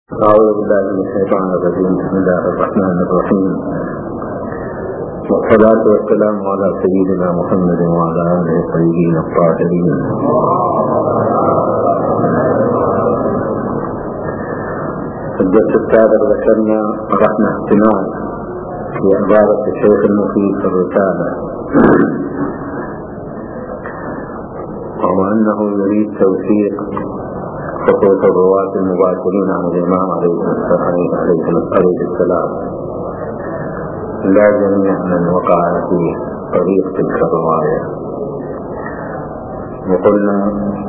أعوذ بالله من الشيطان الرجيم. بسم الله الرحمن الرحيم، والصلاة والسلام على سيدنا محمد وعلى آله الطيبين الطاهرين. في الدرس السابق ذكرنا رحمة احتمال في عبارة الشيخ المفيد في الرسالة، وهو أنه يريد توثيق خطوط الرواة المباشرين عن الإمام عليه السلام لا جميع من وقع في طريق تلك الرواية. وقلنا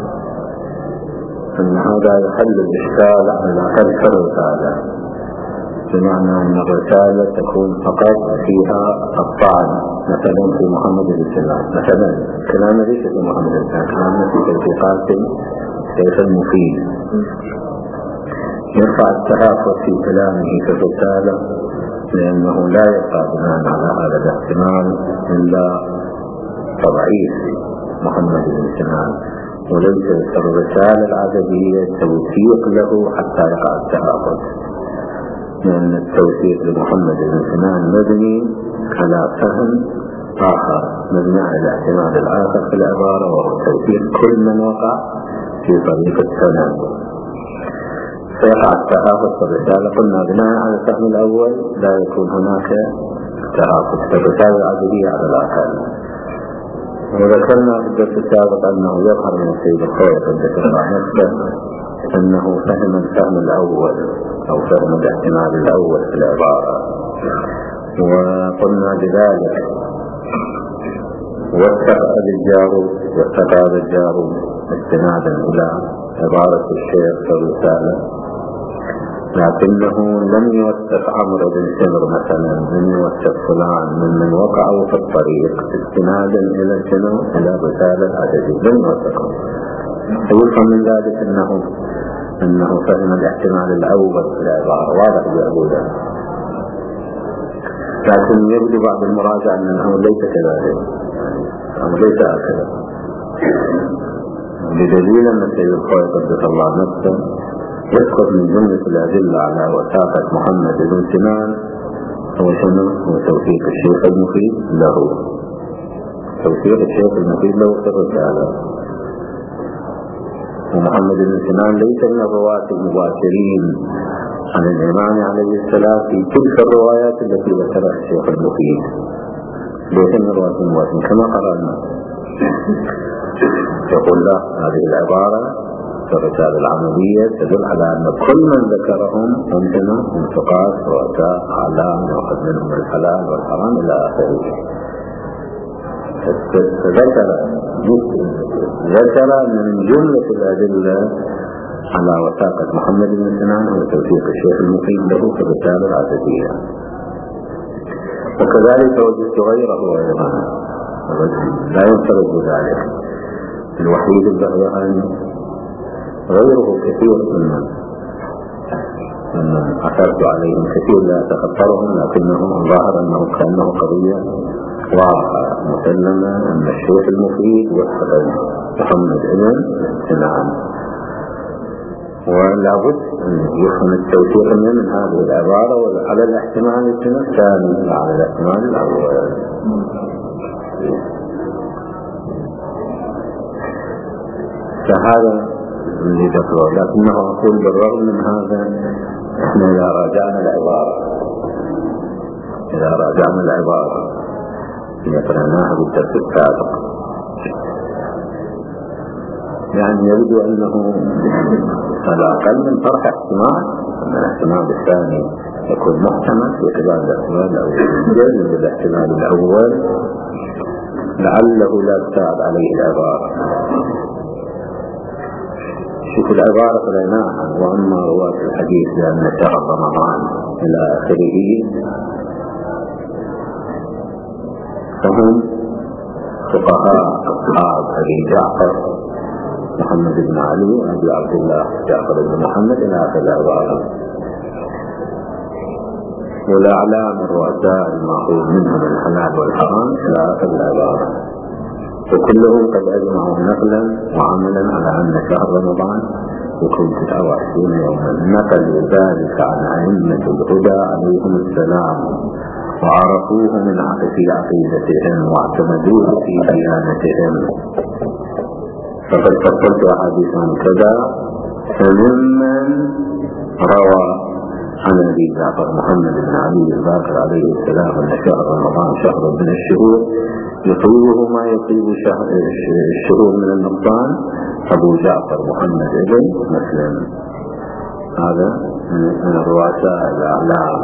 أن هذا يحل الإشكال على الأقل في الرسالة، بمعنى أن الرسالة تكون فقط فيها الطعن مثلا في محمد بن سلام، مثلا كلام ليس في محمد بن سلام، كلام في توثيقات الشيخ المفيد، يرفع التهافت في كلامه في الرسالة، لأنه لا يبقى بناء على هذا الاحتمال إلا تضعيف محمد بن سلام، وليس الرسالة العددية توثيق له حتى يقع التهافت، لأن التوثيق لمحمد بن سلام مبني على فهم آخر، مبني على الاحتمال الآخر في العبارة، وهو توثيق كل من وقع في طريق السند. فيقع التهافت في الرسالة، قلنا بناء على الفهم الأول لا يكون هناك تهافت في الرسالة العددية على الأقل. وذكرنا في الدرس السابق أنه يظهر من السيد الخوي قدس الله نفسه أنه فهم الفهم الأول أو فهم الاحتمال الأول في العبارة، وقلنا بذلك واتقى الجار استنادا إلى عبارة الشيخ في الرسالة، لكنه لم يوثق عمرو بن سمر مثلا، لم يوثق فلان ممن وقعوا في الطريق استنادا إلى إلى الرسالة العددية، لم يوثقه. فيفهم من ذلك أنه فهم الاحتمال الأول في العبارة، واضح بأبوده، لكن يبدو بعد المراجعة أن الأمر ليس كذلك، الأمر ليس هكذا، بدليل أن السيد الخوي قدس الله نفسه يسقط من جملة الأدلة على وثاقة محمد بن سنان هو شنو؟ هو توثيق الشيخ المفيد له، توثيق الشيخ المفيد له في الرسالة. ومحمد بن سنان ليس من الرواة المباشرين عن الإمام عليه السلام في تلك الروايات التي ذكرها الشيخ المفيد، ليس من الرواة المباشرين كما قرأنا. يقول له هذه العبارة في الرسالة العملية تدل على أن كل من ذكرهم عندنا انتقاص رؤساء أعلام يأخذ منهم الحلال والحرام إلى آخره. ذكر من جملة الأدلة على وثاقة محمد بن سنان هو توثيق الشيخ المفيد له في الرسالة العددية. وكذلك وجدت غيره أيضا لا ينفرد بذلك، الوحيد البهواني غيره كثير ممن أثرت عليهم كثير لا أتخطرهم، لكنه ظاهر أنه كأنه قضية واضحة مسلمة أن الشيخ المفيد وفق محمد بن سنان، ولا بد أن يفهم التوثيق من هذه العبارة على الاحتمال الثاني لا على الاحتمال الأول. فهذا اللي ذكره، لكنه أقول بالرغم من هذا احنا إذا راجعنا العبارة اللي قرأناها بالدرس السابق، يعني يبدو أنه على الأقل من طرح احتمال أن الاحتمال الثاني يكون محتمل في خلال الاحتمال الأول، جاز بالاحتمال الأول لعله لا تساعد عليه العبارة. شوف العبارة قرأناها وأما رواة الحديث لأن شهر رمضان إلى آخره، فهم فقهاء أصحاب أبي جعفر محمد بن علي وأبي عبد الله جعفر بن محمد إلى آخر العبارة، والأعلام الرؤساء المأخوذ منهم الحلال والحرام إلى آخر العبارة، وكلهم قد أجمعوا نقلا وعملا على أن شهر رمضان يكون 29 يوما. نقلوا ذلك عن أئمة الهدى عليهم السلام وعرفوه في عقيدتهم واعتمدوه في ديانتهم. فقد فصلت أحاديثهم كذا. فممن روى عن أبي جعفر محمد بن علي الباقر عليه السلام أن شهر رمضان شهر من الشهور يطيبه ما يطيب الشهور من النقصان أبو جعفر محمد بن مسلم. هذا من الرؤساء الأعلام.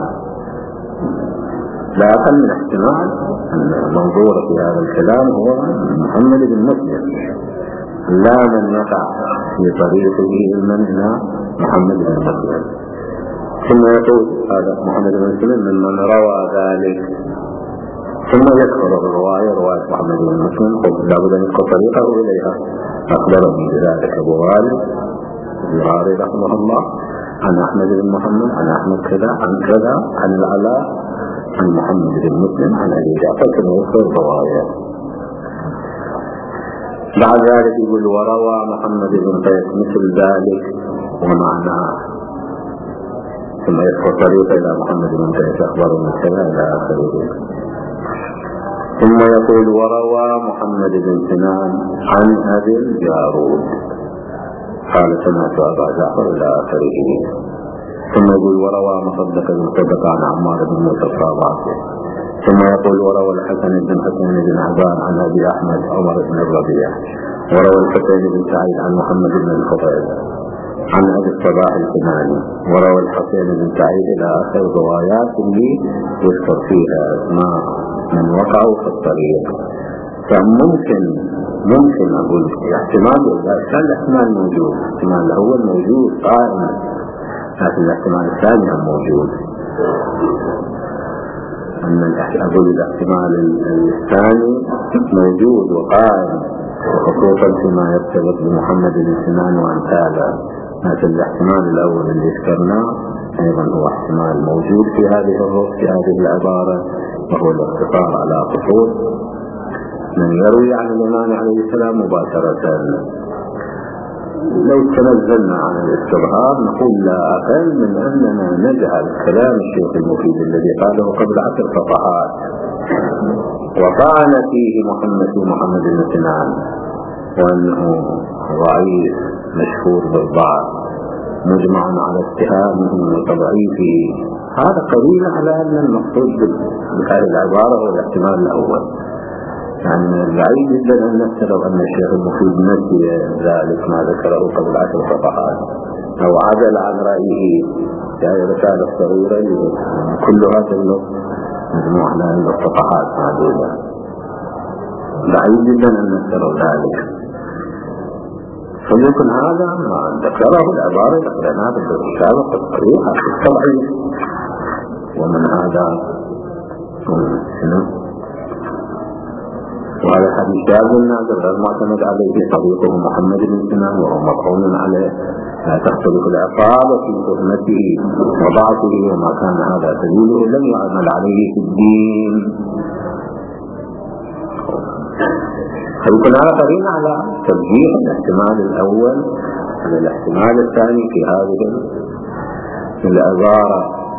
لا أقل من احتمال أن المنظور في هذا الكلام هو محمد بن مسلم، لا من يقع في طريقه إلى محمد بن مسلم. ثم يقول هذا محمد بن مسلم ممن روى ذلك، ثم يذكر رواية محمد بن مسلم لابد أن يذكر طريقه إليها. أخبرني بذلك أبو غالب الزراري رحمه الله عن أحمد بن محمد عن أحمد كذا عن كذا عن العلاء عن محمد بن مسلم عن أبي جعفر، ثم يذكر رواية. بعد ذلك يقول وروى محمد بن قيس مثل ذلك ومعناه، ثم يذكر طريقه إلى محمد بن قيس أخبرنا كذا إلى آخره. ثم يقول وروى محمد بن سنان عن أبي الجارود قال سمعت أبا جعفر إلى آخره. ثم يقول وروى مصدق بن صدق عن عمار بن موسى الصابعي. ثم يقول وروى الحسن بن حسين بن عبان عن أبي أحمد عمر بن الربيع. وروى الحسين بن سعيد عن محمد بن الفضيل عن أبي الصباح الكناني. وروى الحسين بن سعيد إلى آخر روايات اللي يذكر فيها اسماء من وقعوا في الطريق. فممكن أقول احتمال الاحتمال موجود، الاحتمال الأول موجود قائم، لكن الاحتمال الثاني موجود. أقول الاحتمال الثاني موجود وقائم، وخصوصا فيما يرتبط بمحمد بن سنان وأمثاله. لكن الاحتمال الأول اللي ذكرناه أيضا هو احتمال موجود في هذه العبارة، وهو الاقتصار على فصول من يروي عن الإمام عليه السلام مباشرة. لو تنزلنا عن الاستظهار نقول لا أقل من أننا نجعل كلام الشيخ المفيد الذي قاله قبل 10 صفحات وطعن فيه محمد بن سنان وأنه ضعيف مشهور بالضعف مجمع على اتهامه وتضعيفه، هذا قليل على أن المقصود بهذه العبارة هو الاحتمال الأول. يعني من البعيد جدا أن نفترض أن الشيخ المفيد نسي ذلك ما ذكره قبل 10 صفحات أو عدل عن رأيه في رسالة صغيرة كلها تبلغ مجموع على الصفحات معدودة. بعيد جدا أن نفترض ذلك. فليكن هذا ما ذكره العبارة ذكرناها بالرسالة الصريحة في التضعيف. ومن هذا وهذا حديث شاذ نادر غير معتمد عليه صديقه محمد بن سنان وهو مطعون عليه، لا تختلف العقاب في تهمته وضعفه، وما كان هذا سبيله لم يعمل عليه في الدين. فيكون هذا قرين على ترجيح الاحتمال الأول على الاحتمال الثاني في هذه العبارة.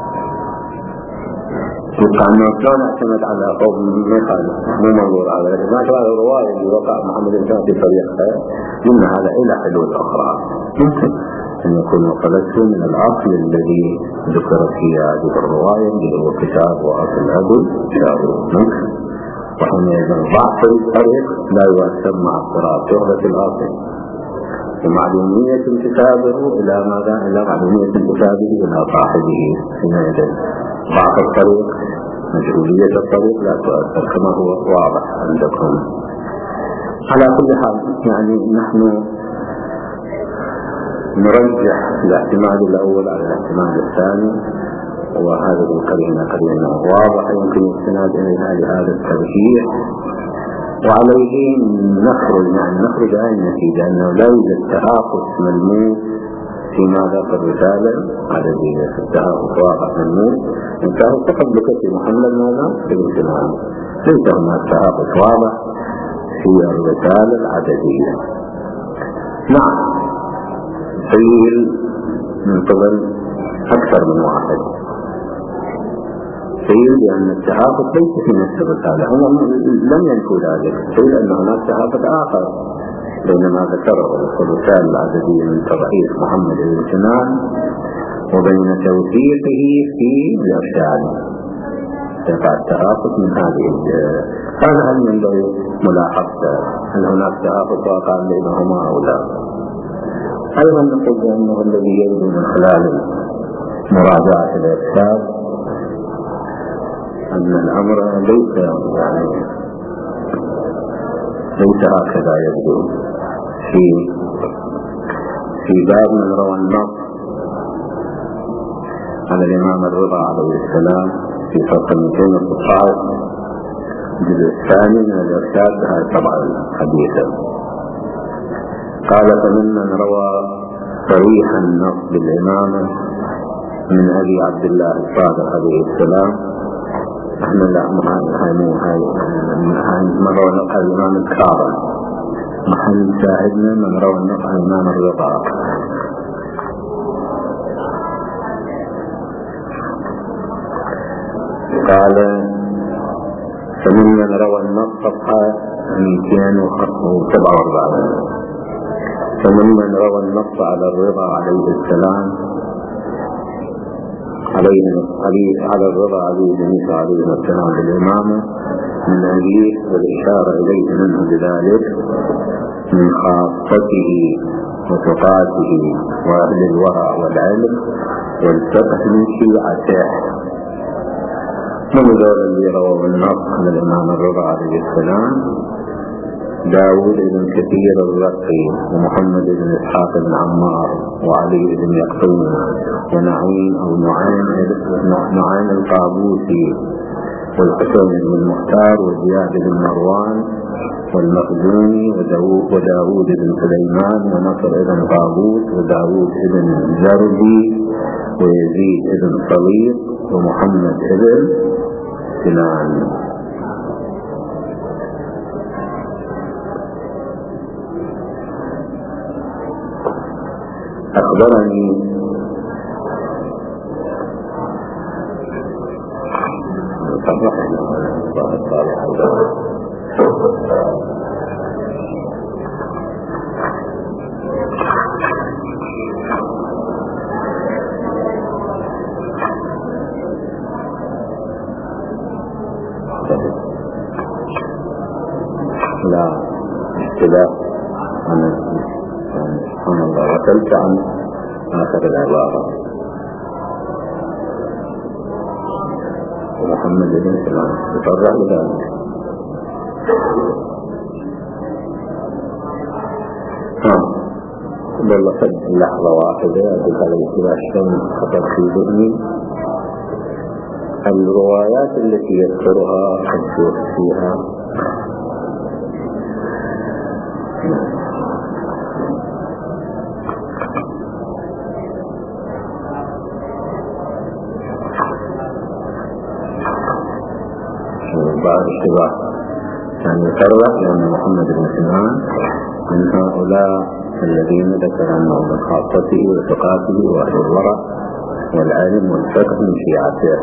يبقى أنه كان اعتمد على قوم مو منظور هذا، لكن ما شاء الرواية اللي وقع محمد بن سنان في طريقه إن هذا إلى حلول أخرى. يمكن أن يكون وصلته من الأصل الذي ذكرت في هذه الرواية اللي هو كتاب وأصل أبو جارود. ممكن وحينئذ ضعف الطريق لا يؤثر مع اضطراب شهرة الأصل ومعلومية انتسابه إلى ماذا؟ إلى معلومية انتسابه إلى صاحبه. حينئذ ضعف الطريق مجهولية الطريق لا تؤثر كما هو واضح عندكم. على كل حال يعني نحن نرجح الاحتمال الأول على الاحتمال الثاني، وهذه القرينة واضحة يمكن الاستناد إليها لهذا الترجيح، وعليه نخرج عن النتيجة أنه لا يوجد تآخذ ملموس في ماذا في الرسالة عددية. التآخذ واضح ملموس انتهى فقط بكتب محمد ماذا في الإسلام، ليس هناك تآخذ واضح في الرسالة العددية. نعم قيل من قبل أكثر من واحد، قيل بأن التهافت ليس في نفس الرسالة، هم لم ينفوا ذلك، قيل أن هناك تهافت آخر بين ما ذكره في الرسالة العددية من تضعيف محمد بن سنان وبين توثيقه في الإرشاد، يقع التهافت من هذه هذا هل ينبغي ملاحظته؟ هل هناك تهافت واقع بينهما أو لا؟ أيضا نقول بأنه الذي يبدو من خلال مراجعة الإرشاد أن الأمر ليس هكذا يبدو في باب من روى النص على الإمام الرضا عليه السلام في صفحة 216 الجزء الثاني من الإرشاد بهذا الطبعة الحديثة. قال: فممن روى صريح النص بالإمامة من أبي عبد الله الصادق عليه السلام، احنا لا من روى النص على الإمام الكاظم، محل شاهدنا من روى النص على الإمام الرضا. قال: فممن روى النص صفحة 247 فممن روى النص على الرضا عليه السلام على الرضا عليه السلام بالإمامة من أبيه والإشارة إليه منه بذلك من خاصته وثقاته وأهل الورع والعلم والفقه من شيعته. من ذول اللي رووا النص عن الإمام الرضا عليه السلام: داود بن كثير الرقي، ومحمد بن إسحاق بن عمار، وعلي بن يقطون، ونعيم القابوسي، والحسين بن المختار، وزياد بن مروان، والمخزومي، وداود بن سليمان، ونصر بن قابوس، وداود بن زربي، ويزيد بن صليب، ومحمد بن سنان. أخبرني لا اختلاف سبحان الله وكلت عن آخر العبارة محمد بن سلام يطرح لذلك. والله قد لحظة واحدة أدخل الإختلاف شيء خطر في ذهني. الروايات التي يذكرها الشيخ فيها بعض الشباب كان يصرح لأن محمد بن سنان من هؤلاء الذين ذكر أنه من خاصته وثقاته وأهل الورع والعلم والفقه من شيعته.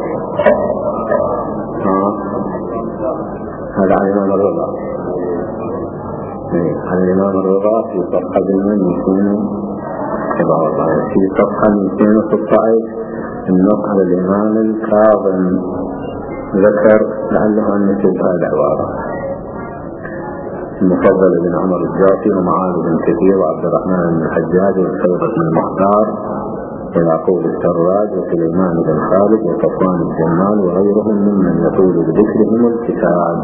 هذا عن الإمام الرضا، عن الإمام الرضا في صفحة 247 في صفحة 216 النص على الإمام الكاظم ذكر لعله أن نجد هذه العبارة: المفضل بن عمر الجافي، ومعاذ بن كثير، وعبد الرحمن بن الحجاج، والخيرة بن المختار، ويعقوب السراج، وسليمان بن خالد، وصفوان الجمال، وغيرهم ممن يطول بذكرهم الكتاب.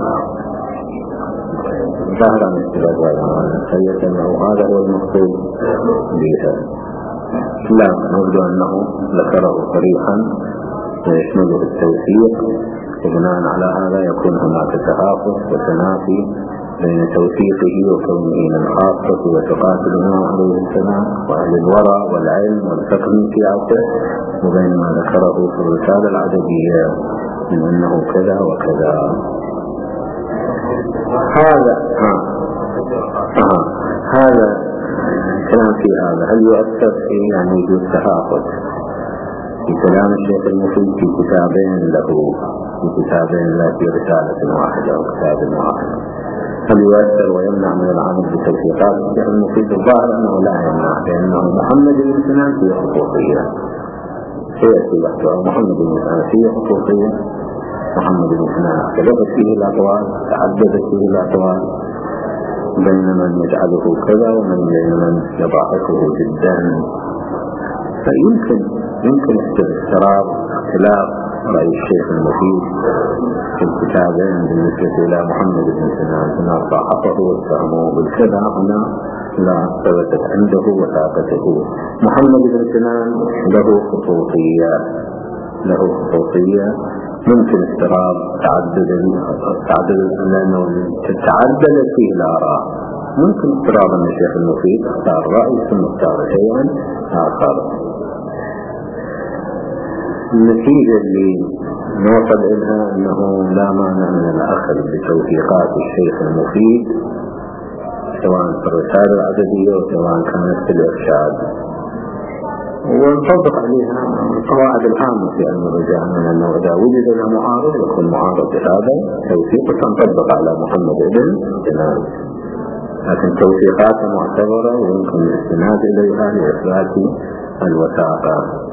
ظاهر عن استفاد هذا أنه هذا هو المقصود بها. لا نبدو أنه ذكره صريحا ويشمله التوثيق، وبناء على هذا يكون هناك تهافت وتنافي بين توثيقه وكونه من خاصة وثقات الإمام عليه السلام وأهل الورع والعلم والفقه في عصره، وبين ما ذكره في الرسالة العددية من أنه كذا وكذا. هذا الكلام في هذا هل يؤثر في يعني وجود تفاقد في كلام الشيخ المفيد في كتابين له، في كتابين لا في رسالة واحدة أو كتاب واحد، هل يؤثر ويمنع من العمل بتوثيقات الشيخ المفيد؟ الظاهر أنه لا يمنع، لأنه محمد بن سنان فيه خصوصية سيأتي بحثه، محمد بن سنان فيه خصوصية، محمد بن سنان اختلفت فيه الأقوال، تعددت فيه الأقوال بين من يجعله كذا ومن يضاعفه جدا، فيمكن استفسار اختلاف رأي الشيخ المفيد في الكتابين بالنسبة إلى محمد بن سنان، هنا ضاعفه واتهمه بالكذا، هنا لا ثبتت عنده وثاقته. محمد بن سنان له خصوصية ممكن استراب تعدد لأنه تتعدد فيه الآراء، ممكن استراب أن الشيخ المفيد اختار رأي ثم اختار شيئا آخر. النتيجة اللي نوصل إليها أنه لا مانع من الأخذ بتوثيقات الشيخ المفيد سواء في الرسالة العددية وسواء كانت في الإرشاد، ونطبق عليها القواعد العامة في علم الرجال، أنه إذا وجد له معارض يكون معارض بهذا توثيق تنطبق على محمد بن سنان، لكن توثيقات معتبرة ويمكن الاستناد إليها لإثبات الوثاقة.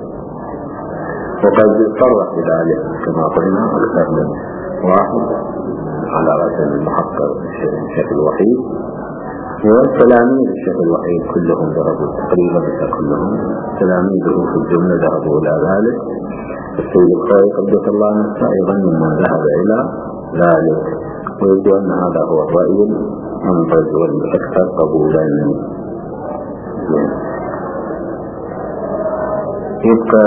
وقد صرح بذلك كما قلنا أكثر من واحد على رأس المحقق الشيخ الوحيد، والتلاميذ الشيخ الوحيد كلهم ذهبوا تقريبا كلهم تلاميذه في الجملة ذهبوا إلى ذلك. السيد الخوي قدس الله نفسه أيضا مما ذهب إلى ذلك، ويبدو أن هذا هو الرأي الأنضج والأكثر قبولا. يبقى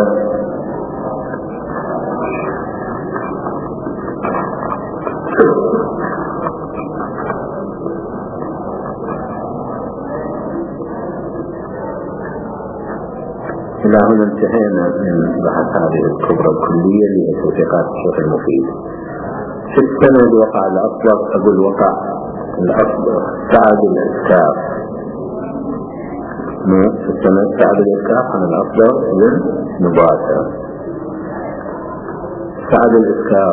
إلى هنا انتهينا من بحث هذه الكبرى الكلية لتوثيقات الشيخ المفيد. في السند وقع الأصدر، أقول وقع الأصدر سعد الإسكاف، في السند سعد الإسكاف عن الأصدر ابن نباتة. سعد الإسكاف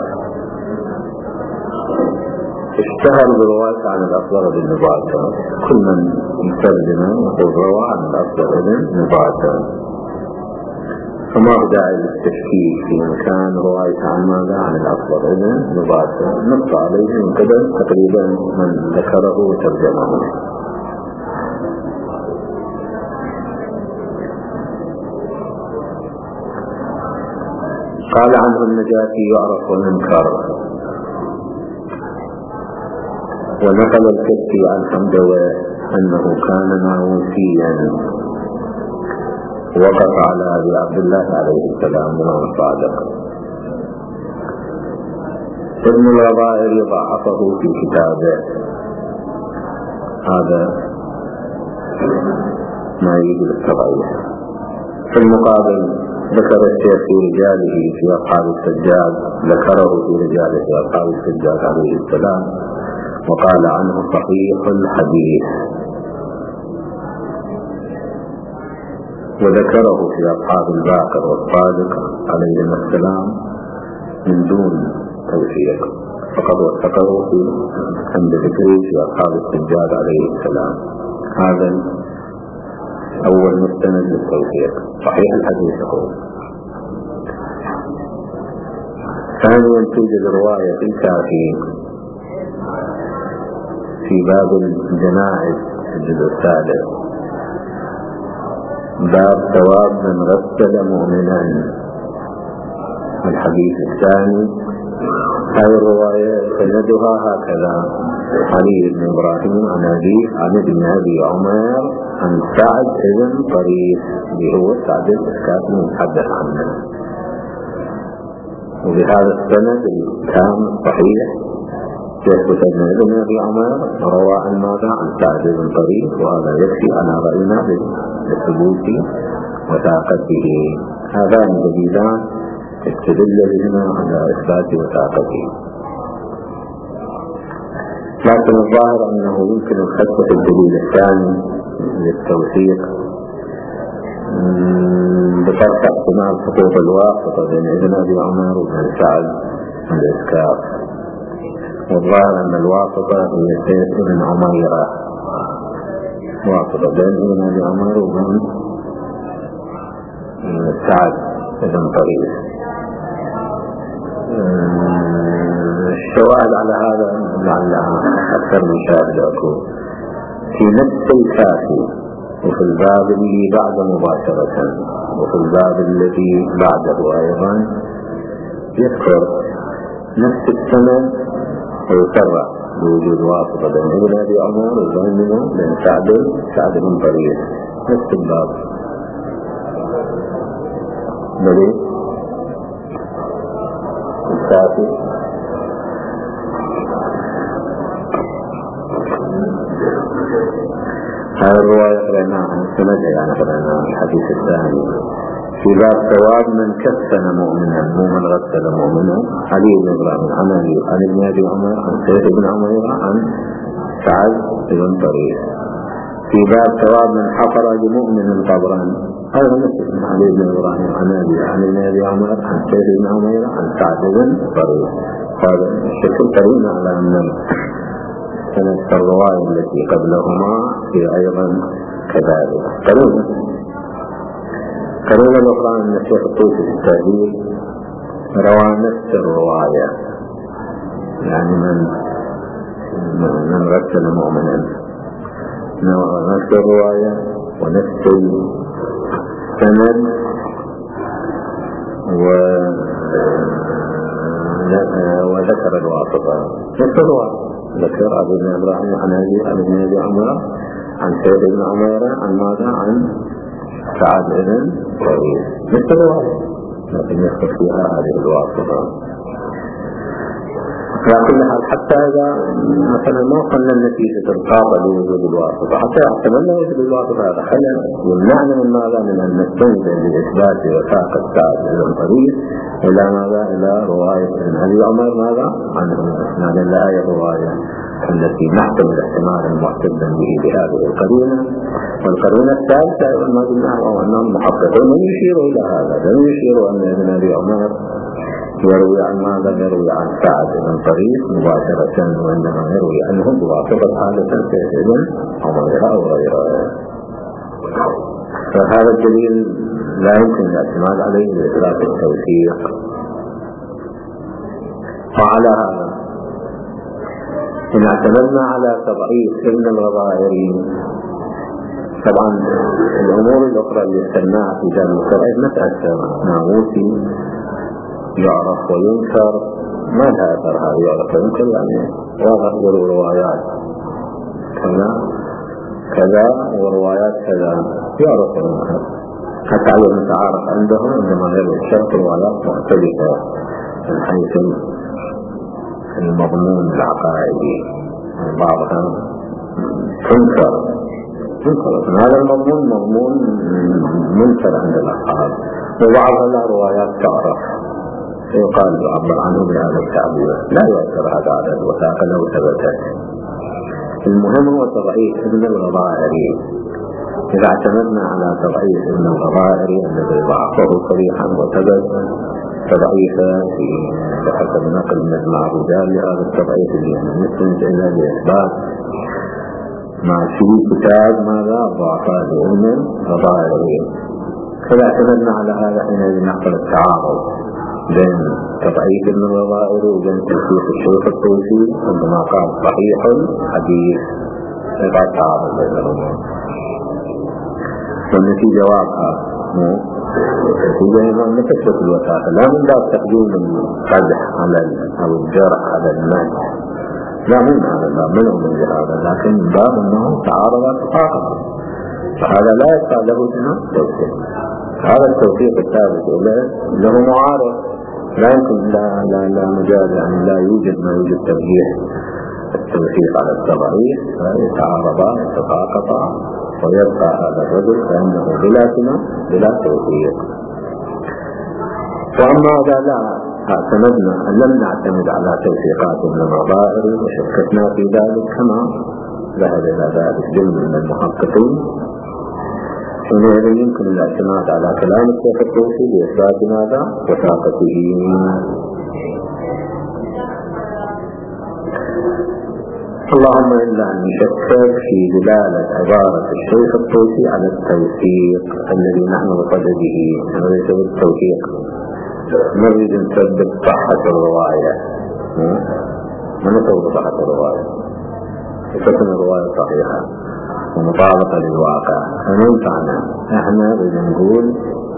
اشتهر برواية عن الأصدر ابن نباتة، كل من يترجم يقول روى عن الأصدر ابن نباتة، فما هو داعي للتشكيك في مكان رواية عن ماذا عن الأصدر ابن نباتة، نص عليه من قبل تقريبا من ذكره وترجمه. قال عنه النجاتي يعرف وينكر، ونقل الكتي عن حمدوى أنه كان ناوسيا وقف على أبي عبد الله عليه السلام وهو صادق. ابن الغضائر ضعفه في كتابه، هذا ما يجب التضعيف. في المقابل ذكر الشيخ في رجاله في أصحاب السجاد، ذكره في رجاله في أصحاب السجاد عليه السلام، وقال عنه صحيح الحديث، وذكره في أصحاب الباقر والصادق عليهما السلام من دون توثيق، فقد وثقه في عند ذكره في أصحاب السجاد عليه السلام. هذا أول مستند للتوثيق، صحيح الحديث هو. ثانيا توجد رواية في الكافي في باب الجنائز الجزء الثالث، باب ثواب من غسل مؤمنا، الحديث الثاني. هذه الرواية سندها هكذا: علي بن إبراهيم عن أبيه عن ابن أبي عمر عن سعد بن طريف، اللي هو سعد الإسكاف المتحدث عنه، وبهذا السند التام الصحيح يثبت أن ابن أبي عمر روى عن ماذا عن سعد بن طريف، وهذا يكفي على رأينا لثبوت وثاقته. هذان دليلان استدل بهما على إثبات وثاقته، لكن الظاهر أنه يمكن الخطة الدليل الثاني للتوثيق بطرح احتمال سقوط الواسطة بين ابن أبي عمر وبن سعد الإسكاف، والظاهر أن الواسطة هي سيف ابن عميرة، واسطة بين ابن أبي عمر وبن سعد ابن طريف. الشواهد على هذا لعلها أكثر من شاهد يكون في نفس الكافي وفي الباب اللي بعد مباشرة وفي الباب الذي بعده أيضا يذكر نفس السند ويصرح بوجود واسطة بين ابن أبي عمر وبين سعد بن طريف، نفس الباب. مليء الكافي هذه الرواية قرأناها عن السند، يعني قرأناها الحديث الثاني في باب ثواب من كفن مؤمنا مو من غسل مؤمنا، علي بن إبراهيم عن ابن أبي عمر عن سيد بن عمير عن سعد بن طريف. في باب ثواب من حفر لمؤمن قبرا، هذا مثل علي بن إبراهيم عن ابن أبي عمر عن سيد بن عمير عن سعد بن طريف. هذا الشكل قرينا على أن سنة الرواية التي قبلهما هي أيضا كذلك. قرينا الأخرى أن الشيخ الطوسي في التهذيب روى نفس الرواية، يعني من غسل مؤمنا نفس الرواية ونفس السند وذكر الواسطة نفس الرواية، ذكر أبو بن إبراهيم عن ابن أبي عمر عن سيد بن عمير عن ماذا عن سعد بن طريف، مثل الرواية لكن يخطئ فيها هذه الواسطة. على كل حال حتى إذا مثلا ما قلنا النتيجة القاطع لوجود الواسطة، حتى احتملنا وجود الواسطة هذا خلينا يمنعنا من ماذا من أن نستند لإثبات وثاقة سعد بن طريف إلى ماذا إلى رواية ابن أبي عمر ماذا عنه، يعني لا هي الرواية التي نحتمل احتمالا محتدا به بهذه القرينة. والقرينة الثالثة أيضا ما قلناها وهو أنهم محققون لم يشيروا إلى هذا، لم يشيروا أن ابن أبي عمر يروي عن ماذا يروي عن سعد بن طريف مباشرة، وإنما يروي عنه بواسطة حالة سيد بن عمير أو غيره. فهذا الدليل لا يمكن الاعتماد عليه لإثبات التوثيق. وعلى هذا إن اعتمدنا على تضعيف ابن الغضائري، طبعا الأمور الأخرى اللي استناها في جانب التضعيف مسألة ناموسي يعرف وينكر، ما لها أثر هذا يعرف وينكر، يعني واضح بالروايات كذا وروايات كذا يعرف وينكر، حتى على المتعارف عندهم عندما يروي الشرط روايات مختلفة من حيث المضمون العقائدي، بعضها تنكر هذا المضمون مضمون منكر عند الأصحاب، وبعضها لا روايات تعرف يقال يعبر عنه بهذا التعبير، لا يؤثر هذا على الوثاقة لو ثبتت. المهم هو تضعيف ابن الغضائري. إذا اعتمدنا على تضعيف ابن الغضائري الذي ضعفه صريحا وثبت تضعيفه بحسب نقل من المعبودات لهذا التضعيف اللي نستند إلى لإثبات مع في كتاب ماذا ضعفاء ابن الغضائري. فإذا اعتمدنا على هذا حينئذ نحصل التعارض بين تضعيف ابن الغضائري وبين تلخيص الشيخ الطوسي عندما قال صحيح الحديث، يقع تعارض بينهما. والنتيجة واضحة، النتيجة أن تثبت الوثاقة، لا من باب تقديم القدح أو الجرح على الناس، لا من هذا الباب منهم من هذا، لكن من باب أنه تعارض تفاقم، فهذا لا يبقى له جناح توثيق. هذا التوثيق الثابت له معارض، لا يمكن لا مجال، يعني لا يوجد ما يوجد ترجيح التوثيق على التضعيف، فيتعارضان يتفاقطان ويبقى هذا الرجل فإنه بلا توثيق. وأما إذا لا اعتمدنا لم نعتمد على توثيقات ابن الغضائري وشككنا في ذلك كما ذهب إلى ذلك جمع من المحققين، حينئذ يمكن الاعتماد على كلام الشيخ الطوسي بإثبات ماذا؟ وثاقته. اللهم إلا أن يشكك في دلالة عبارة الشيخ الطوسي على التوثيق الذي نحن بصدده، وليس بالتوثيق. نريد نثبت صحة الرواية، ونثبت صحة الرواية، تكون الرواية صحيحة ومطابقة للواقع. فننفعنا احنا بنقول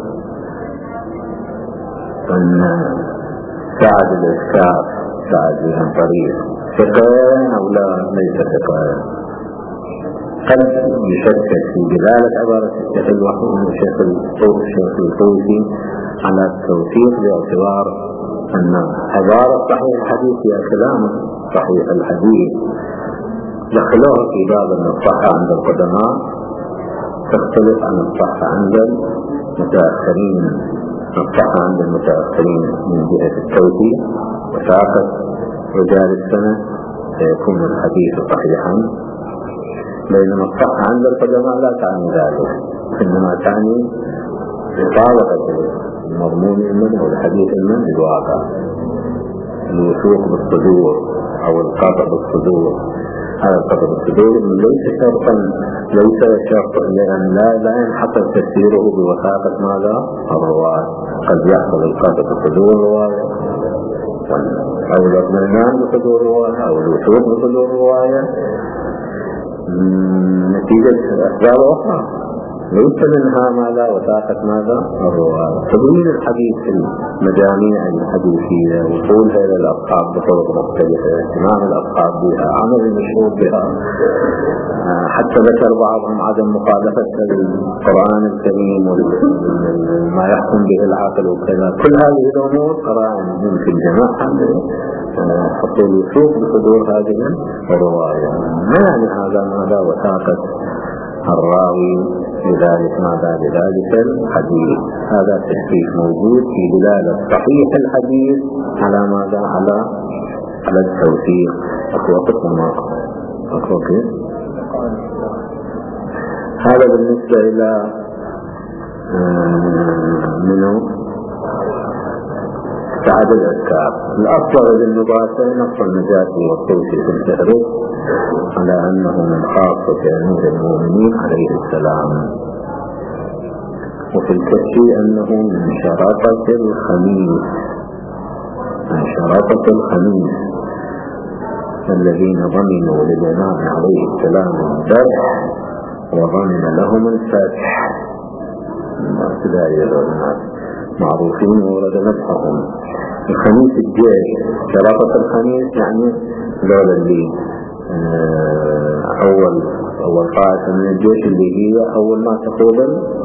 أن سعد الإسكاف سعد عن طريق ثقة أو لا ليس ثقة. قد يشكك في دلالة عبارة الشيخ الطوسي على التوثيق باعتبار أن عبارة صحيح الحديث هي كلام صحيح الحديث، دخلوها في باب أن الصحة عند القدماء تختلف عن الصحة عند المتأخرين. الصحة عند المتأخرين من جهة التوثيق وثاقة رجال السنة سيكون الحديث صحيحا، بينما الصحة عند القدماء لا تعني ذلك، إنما تعني مطابقة المضمون المن والحديث المن بالواقع، الوثوق بالصدور أو القطع بالصدور. هذا القطع بالصدور ليس شرطا، لأن لا ينحصر تفسيره بوثاقة ماذا؟ الرواية. قد يحصل القطع بصدور الرواية أو الاطمئنان بصدور الرواية أو الوثوق بصدور الرواية نتيجة أسباب أخرى ليس منها ماذا؟ وثاقة ماذا؟ الرواية. تدوين الحديث في المجاميع الحديثية، وصولها إلى الأصحاب بطرق مختلفة، اهتمام الأصحاب بها، عمل المشهور بها، حتى ذكر بعضهم عدم مخالفة القرآن الكريم وما يحكم به العقل وكذا. كل هذه الأمور قرائن يمكن جمعها حصول وثوق بصدور هذه الرواية. ما يعني هذا ماذا؟ وثاقة الراوي لذلك ماذا؟ لذلك الحديث. هذا تشريف موجود في دلالة صحيح الحديث على ماذا؟ على التوثيق. أقوى هذا بالنسبة إلى منه سعد الإسكاف. الأفضل للنباتة نص النجاتي والطوسي في الفهرس على أنه من خاصة أمير المؤمنين عليه السلام، وفي الكشف أنه من شرطة الخميس، من شرطة الخميس الذين ضمنوا للإمام عليه السلام الذبح وضمن لهم الفتح. ابتدائي الناس معروفين وورد مدحهم. الخميس الجيش، شرطة الخميس يعني دولة اللي أول قاعدة من الجيش اللي هي أول ما تخوض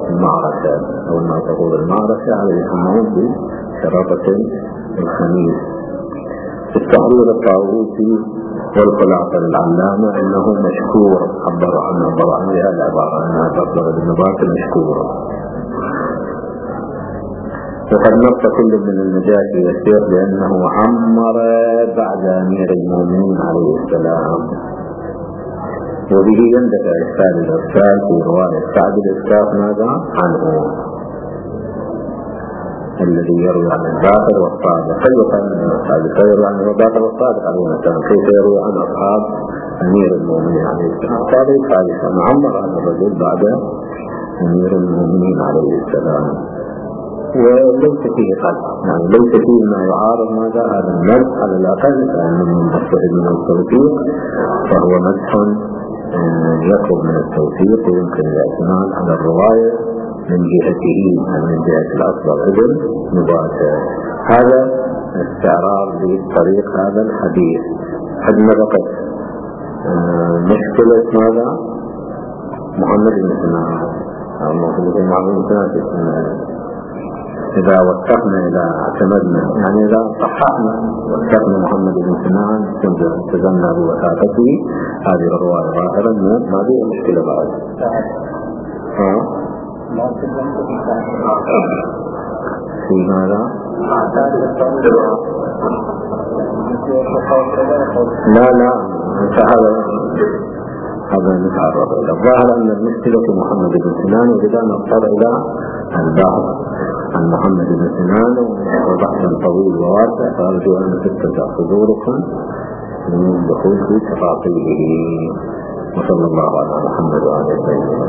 المعركة على يسمون بشرطة الخميس. التحرير الطاووسي والخلاصة العلامة أنه مشكور، عبر عنه بهذه العبارة أنها تطلب النبات مشكورة. وقد نص كل من النجاشي والشيخ لأنه عمر بعد أمير المؤمنين عليه السلام، وبه يندفع إشكال الإرسال في رواية سعد الإسكاف ماذا عنه الذي يروي عن الباقر والصادق. كيف يروي عن الباقر والصادق عليه السلام؟ كيف يروي عن أصحاب أمير المؤمنين عليه السلام؟ هذا الثالث أن عمر هذا الرجل بعد أمير المؤمنين عليه السلام، وليس فيه قلب، يعني ليس فيه ما يعارض ماذا؟ هذا المدح على الأقل لأنه من مصدر من التوثيق، فهو مدح يقرب من التوثيق ويمكن الاعتماد على الرواية من جهته، من جهة الأصل ابن نباتة. هذا استعراض بطريق هذا الحديث. حدنا بقت مشكلة ماذا؟ محمد بن سنان أو محمد بن سنان. إذا وثقنا إذا اعتمدنا، يعني إذا صححنا وثقنا محمد بن سنان التزمنا بوثاقته، هذه الرواية ظاهرا ما هذه مشكلة بعد. في ماذا؟ لا هذا نتعرض إلى. الظاهر أن المشكلة في محمد بن سنان، وإذا نضطر إلى البحث عن محمد بن سنان وبحث طويل وواسع، فأرجو أن تتسع صدوركم من الدخول في تفاصيله. وصلى الله على محمد وعلى آله وسلم.